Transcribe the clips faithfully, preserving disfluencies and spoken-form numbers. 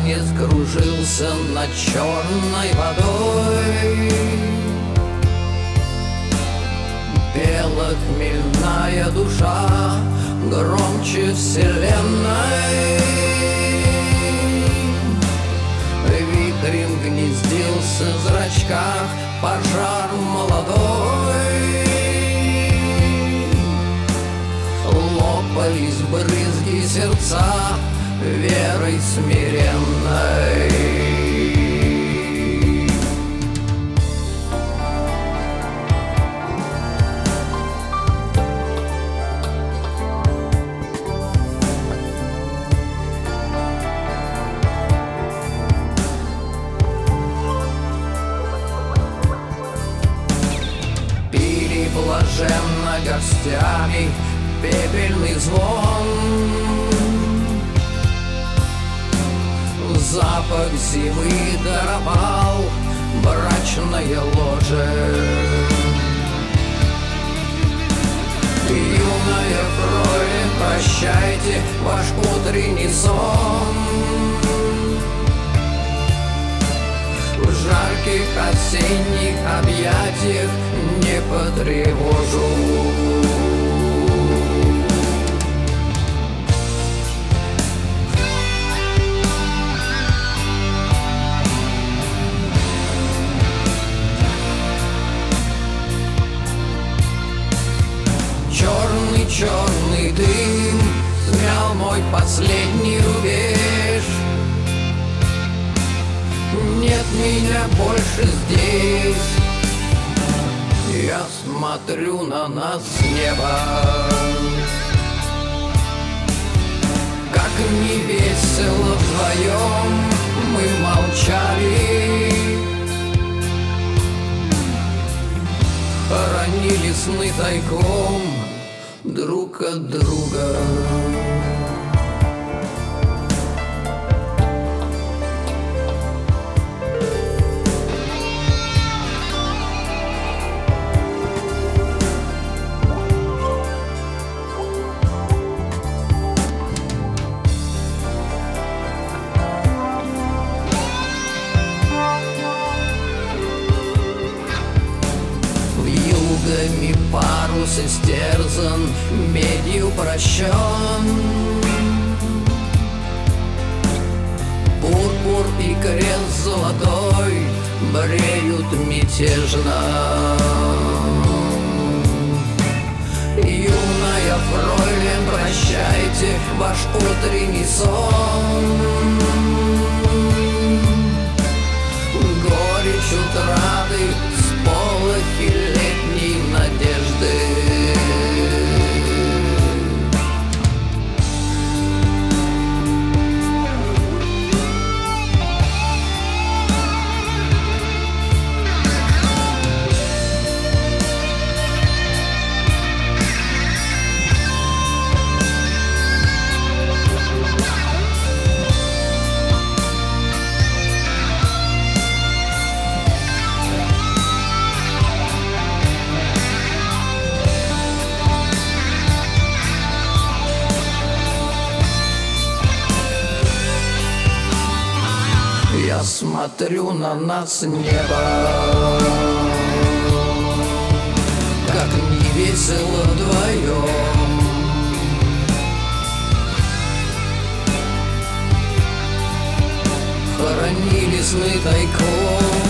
танец кружился над черной водой. Пела хмельная душа громче вселенной. Вихрем гнездился в зрачках пожар молодой. Лопались брызги сердца верой смиренной. Пили блаженно горстями пепельный звон. Запах зимы даровал брачное ложе. Юная фройлен, прощайте ваш утренний сон. В жарких осенних объятиях не потревожу. Черный, черный дым смял мой последний рубеж. Нет меня больше здесь. Я смотрю на нас с неба. Как не весело вдвоем мы молчали. Хоронили сны тайком друг от друга. Вьюгами парус истерзан, медью прощен. Пурпур и крест золотой бреют мятежно. Юная фройлен, прощайте ваш утренний сон. Горечь утраты, сполохи летней надежды. Я смотрю на нас с неба. Как не весело вдвоем. Хоронили сны тайком.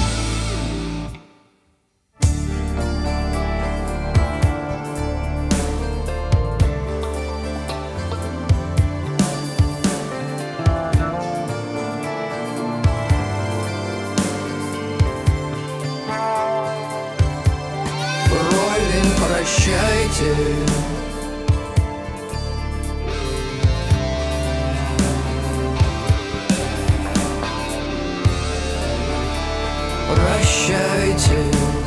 Прощайте, прощайте.